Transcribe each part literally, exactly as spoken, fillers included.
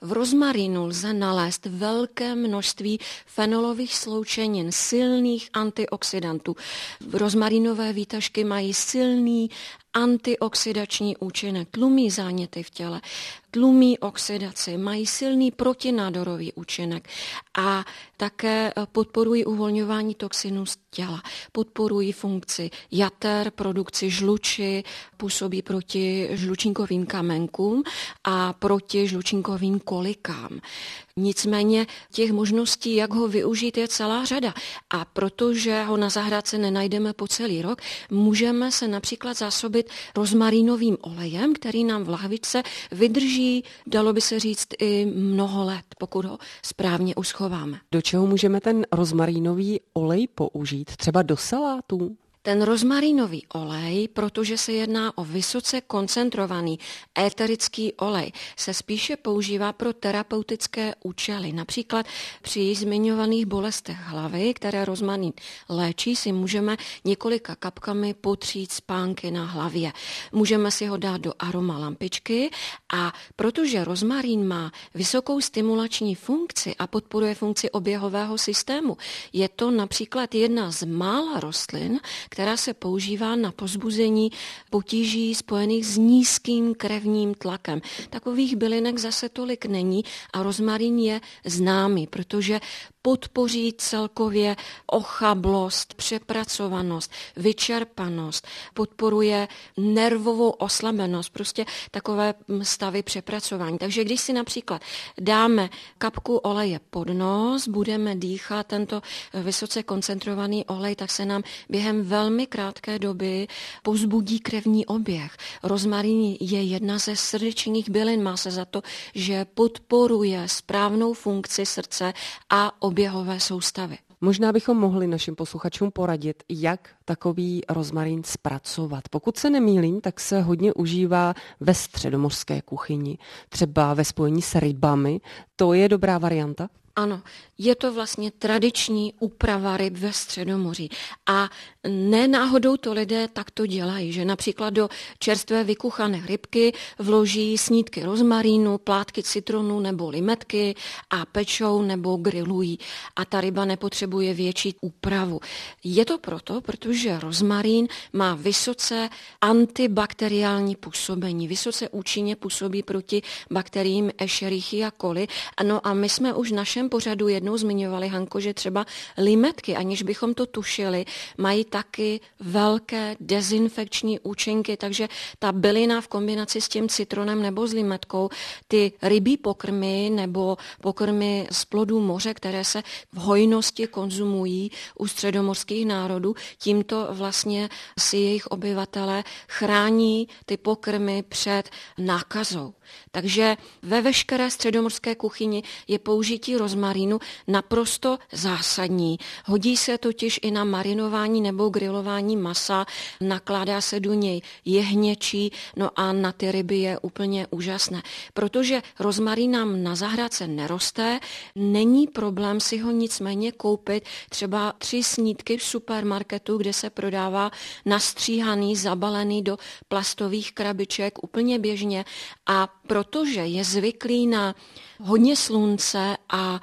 V rozmarínu lze nalézt velké množství fenolových sloučenin, silných antioxidantů. Rozmarinové výtažky mají silný antioxidační účinek, tlumí záněty v těle, tlumí oxidaci, mají silný protinádorový účinek a také podporují uvolňování toxinů z těla, podporují funkci jater, produkci žluči, působí proti žlučníkovým kamenkům a proti žlučníkovým kolikám. Nicméně těch možností, jak ho využít, je celá řada. A protože ho na zahrádce nenajdeme po celý rok, můžeme se například zásobit rozmarínovým olejem, který nám v lahvičce vydrží, dalo by se říct, i mnoho let, pokud ho správně uschováme. Do čeho můžeme ten rozmarínový olej použít? Třeba do salátů? Ten rozmarínový olej, protože se jedná o vysoce koncentrovaný éterický olej, se spíše používá pro terapeutické účely. Například při zmiňovaných bolestech hlavy, které rozmarín léčí, si můžeme několika kapkami potřít spánky na hlavě. Můžeme si ho dát do aroma lampičky a protože rozmarín má vysokou stimulační funkci a podporuje funkci oběhového systému, je to například jedna z mála rostlin, která se používá na povzbuzení potíží spojených s nízkým krevním tlakem. Takových bylinek zase tolik není a rozmarín je známý, protože podpoří celkově ochablost, přepracovanost, vyčerpanost, podporuje nervovou oslabenost, prostě takové stavy přepracování. Takže když si například dáme kapku oleje pod nos, budeme dýchat tento vysoce koncentrovaný olej, tak se nám během velmi krátké doby povzbudí krevní oběh. Rozmarín je jedna ze srdečních bylin, má se za to, že podporuje správnou funkci srdce a oběhové soustavy. Možná bychom mohli našim posluchačům poradit, jak takový rozmarín zpracovat. Pokud se nemýlím, tak se hodně užívá ve středomořské kuchyni, třeba ve spojení s rybami. To je dobrá varianta? Ano, je to vlastně tradiční úprava ryb ve Středomoří a ne náhodou to lidé takto dělají, že například do čerstvé vykuchané rybky vloží snídky rozmarínu, plátky citronu nebo limetky a pečou nebo grilují a ta ryba nepotřebuje větší úpravu. Je to proto, protože rozmarín má vysoce antibakteriální působení, vysoce účinně působí proti bakteriím Escherichia coli. Ano a my jsme už v našem pořadu jednou zmiňovali, Hanko, že třeba limetky, aniž bychom to tušili, mají taky velké dezinfekční účinky, takže ta bylina v kombinaci s tím citronem nebo s limetkou, ty rybí pokrmy nebo pokrmy z plodů moře, které se v hojnosti konzumují u středomořských národů, tímto vlastně si jejich obyvatelé chrání ty pokrmy před nákazou. Takže ve veškeré středomořské kuchyni je použití rozmarínu naprosto zásadní. Hodí se totiž i na marinování nebo grilování masa, nakládá se do něj jehněčí, no a na ty ryby je úplně úžasné. Protože rozmarín nám na zahrádce neroste, není problém si ho nicméně koupit třeba tři snídky v supermarketu, kde se prodává nastříhaný, zabalený do plastových krabiček úplně běžně a protože je zvyklý na hodně slunce a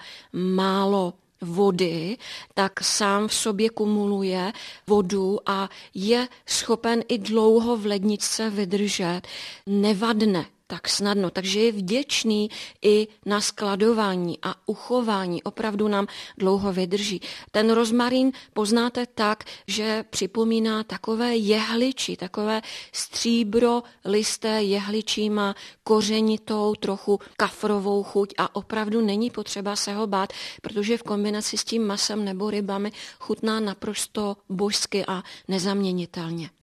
málo vody, tak sám v sobě kumuluje vodu a je schopen i dlouho v ledničce vydržet. Nevadne tak snadno, takže je vděčný i na skladování a uchování, opravdu nám dlouho vydrží. Ten rozmarín poznáte tak, že připomíná takové jehličí, takové stříbro listé jehličí, má kořenitou, trochu kafrovou chuť a opravdu není potřeba se ho bát, protože v kombinaci s tím masem nebo rybami chutná naprosto božsky a nezaměnitelně.